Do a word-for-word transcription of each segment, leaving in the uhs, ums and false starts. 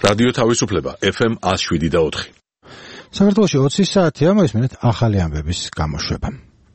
რადიო თავისუფლება ეფ ემ one oh seven და four. საქართველოში ოცი საათია, მოისმენთ ახალი ამბების გამოშვება.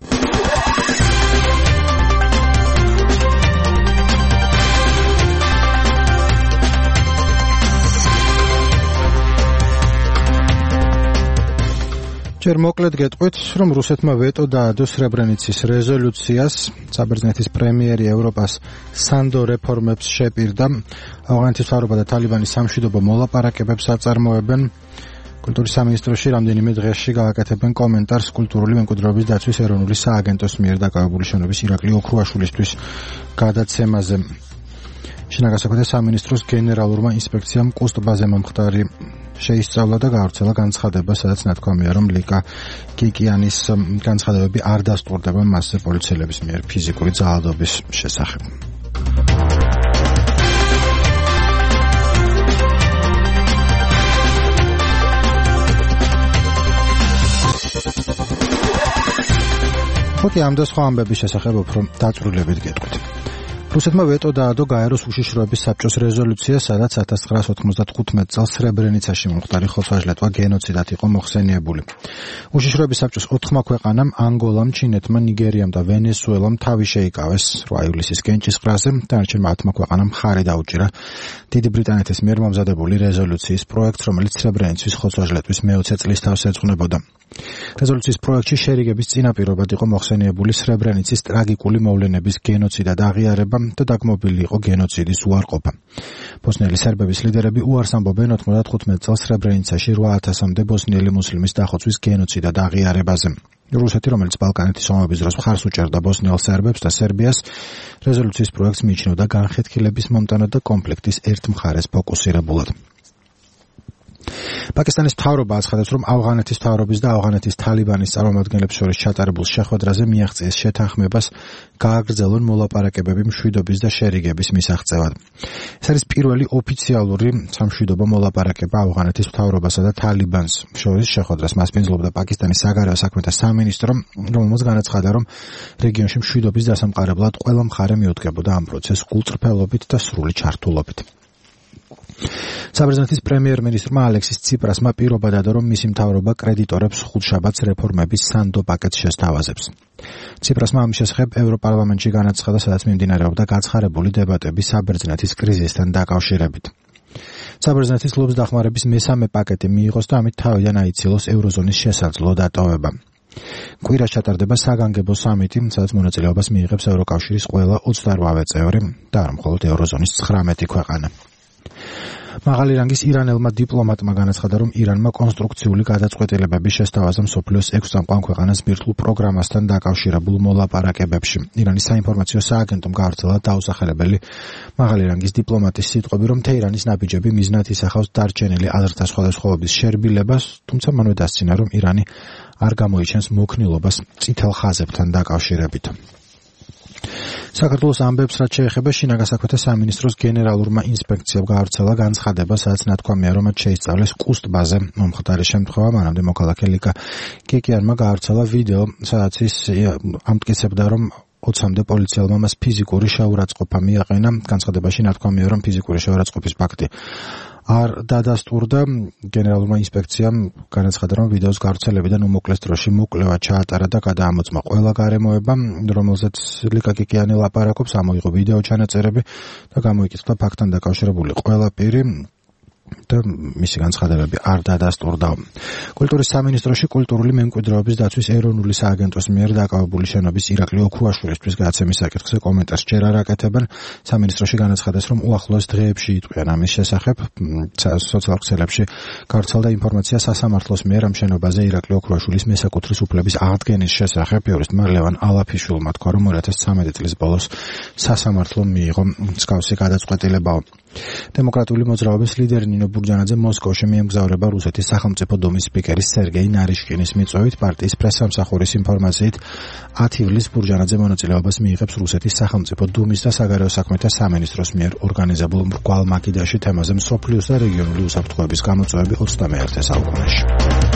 ჯერ მოკლედ გეტყვით, რომ რუსეთმა ვეტო დაადო სრებრენიცის რეზოლუციას, საბერძნეთის პრემიერი ევროპას სანდო რეფორმებს შეპირდა, ავღანეთის მთავრობა და თალიბანის სამშვიდობო მოლაპარაკებებს აწარმოებენ. კულტურის სამინისტროში რამდენიმე დღეში გააკეთებენ კომენტარს კულტურული მემკვიდრეობის დაცვის ეროვნული სააგენტოს მიერ დაკავებული შენობის ირაკლი ოქრუაშვილისთვის გადაცემაზე. შინაგან საქმეთა სამინისტროს გენერალურმა ინსპექციამ კუსტბაზე მომხდარი შეისწავლა და გაავრცელა განცხადება, სადაც ნათქვამია, რომ ლიკა კიკიანის განცხადებები არ დასტურდება მასზე პოლიციელების მიერ ფიზიკური ძალადობის შესახებ. ხოთი ამ და სხვა ამბების შესახებ უფრო დაწვრილებით გეტყვით. რუსეთმა ვეტო დაადო გაეროს უშიშროების საბჭოს რეზოლუცია, სადაც one thousand nine hundred ninety-five წელს სრებრენიცაში მომხდარი ხოცვა-ჟლეტვა გენოციდად იყო მოხსენიებული. უშიშროების საბჭოს ოთხმა ქვეყანამ, ანგოლამ, ჩინეთმა, ნიგერიამ და ვენესუელამ თავი შეიკავეს eight ივლისის კენჭისყრაზე, დანარჩენმა ათმა ქვეყანამ მხარი დაუჭირა დიდი ბრიტანეთის მიერ მომზადებული რეზოლუციის პროექტს, რომელიც სრებრენიცის ხოცვა-ჟლეტვის მეოცე წლის თავს ეძღვნებოდა. რეზოლუციის პროექტში შერიგების წინაპირობად იყო მოხსენიებული სრებრენიცის ტრაგიკული მოვლენების გენოციდად აღიარება და დაგმობილი იყო გენოციდის უარყოფა. ბოსნიელი სერბების ლიდერები უარს ამბობენ ninety-five წელს სრებრენიცაში eight thousand-მდე ბოსნიელი მუსლიმის დახოცვის გენოციდად აღიარებაზე. რუსეთი, რომელიც ბალკანეთის ომების დროს მხარს უჭერდა ბოსნიელ სერბებს და სერბიას, რეზოლუციის პროექტს მიიჩნევდა განხეთქილების მომტანად და კონფლიქტის ერთ მხარეს ფოკუსირებულად. პაკისტანის მთავრობა აცხადებს, რომ ავღანეთის მთავრობის და ავღანეთის თალიბანის წარმომადგენლებს შორის ჩატარებულ შეხვედრაზე მიაღწიეს შეთანხმებას გააგრძელონ მოლაპარაკებები მშვიდობის და შერიგების მისაღწევად. ეს არის პირველი ოფიციალური სამშვიდობო მოლაპარაკება ავღანეთის მთავრობასა და თალიბანს შორის შეხვედრას მასპინძლობდა პაკისტანის საგარეო საქმეთა სამინისტრო, რომელმაც განაცხადა, რომ რეგიონში მშვიდობის დასამყარებლად ყველა მხარე მიუდგებოდა ამ პროცესს გულწრფელობით და სრული ჩართულობით. საბერძნეთის პრემიერ-მინისტრმა ალექსის ციპრასმა პირობა დადო, რომ მისი მთავრობა კრედიტორებს ხუთშაბათს რეფორმების სანდო პაკეტს შესთავაზებს. ციპრასმა ამის შესახებ ევროპარლამენტში განაცხადა, სადაც მიმდინარეობდა გაცხარებული დებატები საბერძნეთის კრიზისთან დაკავშირებით. საბერძნეთის ლობს დახმარების მესამე პაკეტი მიიღოს და ამით თავიდან აიცილოს ევროზონის შესაძლო დატოვება. კვირას ჩატარდება საგანგებო სამიტი, სადაც მონაწილეობას მიიღებს ევროკავშირის ყველა ოცდაოთხ წევრი და არ მხოლოდ ევროზონის ცხრამეტი ქვეყანა. მაღალი რანგის ირანელმა დიპლომატმა განაცხადა, რომ ირანმა კონსტრუქციული გადაწყვეტილებები შესთავაზა მსოფლიოს ექვს წამყვან ქვეყანას ბირთვულ პროგრამასთან დაკავშირებულ მოლაპარაკებებში. ირანის საინფორმაციო სააგენტომ გაავრცელა დაუსახელებელი მაღალი რანგის დიპლომატის სიტყვები, რომ თეირანის ნაბიჯები მიზნად ისახავს დარჩენილი აზრთა სხვადასხვაობის შერბილებას, თუმცა მანვე დასცინა, რომ ირანი არ გამოიჩენს მოქნილობას წითელ ხაზებთან დაკავშირებით. საქართველოს ამბებს, რაც შეეხება შინაგან საქმეთა სამინისტროს გენერალურმა ინსპექციამ გაავრცელა განცხადება, სადაც ნათქვამია, რომ მათ შეისწავლეს კუსტბაზე მომხდარი შემთხვევა, მანამდე მოქალაქე ლიკა კიკიანმა გაავრცელა ვიდეო, სადაც ის ამტკიცებდა, რომ ოცამდე პოლიციელმა მას ფიზიკური შეურაცხყოფა მიაყენა. განცხადებაში ნათქვამია, რომ ფიზიკური შეურაცხყოფის ფაქტი არ დადასტურდა. გენერალურმა ინსპექციამ განაცხადა, რომ ვიდეოს გავრცელებიდან უმოკლეს დროში მოკვლევა ჩაატარა და გადაამოწმა ყველა გარემოება, რომელზეც ლიკა კიკიანი ლაპარაკობს, ამოიღო ვიდეო ჩანაწერები და გამოიკითხა ფაქტთან დაკავშირებული ყველა პირი და მისი განცხადებები არ დადასტურდა. კულტურის სამინისტროში კულტურული მემკვიდრეობის დაცვის ეროვნული სააგენტოს მიერ დაკავებული შენობის ირაკლი ოქრუაშვილისთვის გადაცემის საკითხზე კომენტარს ჯერ არ აკეთებენ. სამინისტროში განაცხადეს, რომ უახლოეს დღეებში იტყვიან ამის შესახებ. სოციალურ ქსელებში გავრცელდა ინფორმაცია სასამართლოს მიერ ამ შენობაზე ირაკლი ოქრუაშვილის მესაკუთრის უფლების აღდგენის შესახებ. იურისტმა ლევან ალაფიშვილმა თქვა, რომ two thousand thirteen წლის ბოლოს სასამართლომ მიიღო მსგავსი გადაწყვეტილებაო. დემოკრატიული მოძრაობის ლიდერი ნინო ბურჯანაძე მოსკოვში მიემგზავრება რუსეთის სახელმწიფო დუმის სპიკერის სერგეი ნარიშკინის მიწვევით. პარტიის პრესსამსახურის ინფორმაციით ten ივლისს ბურჯანაძე მონაწილეობას მიიღებს რუსეთის სახელმწიფო დუმის და საგარეო საქმეთა სამინისტროს მიერ ორგანიზებულ მრგვალ მაკიდაში თემაზე მსოფლიოს და რეგიონული უსაფრთხოების გამოწვევები twenty-first საუკუნეში.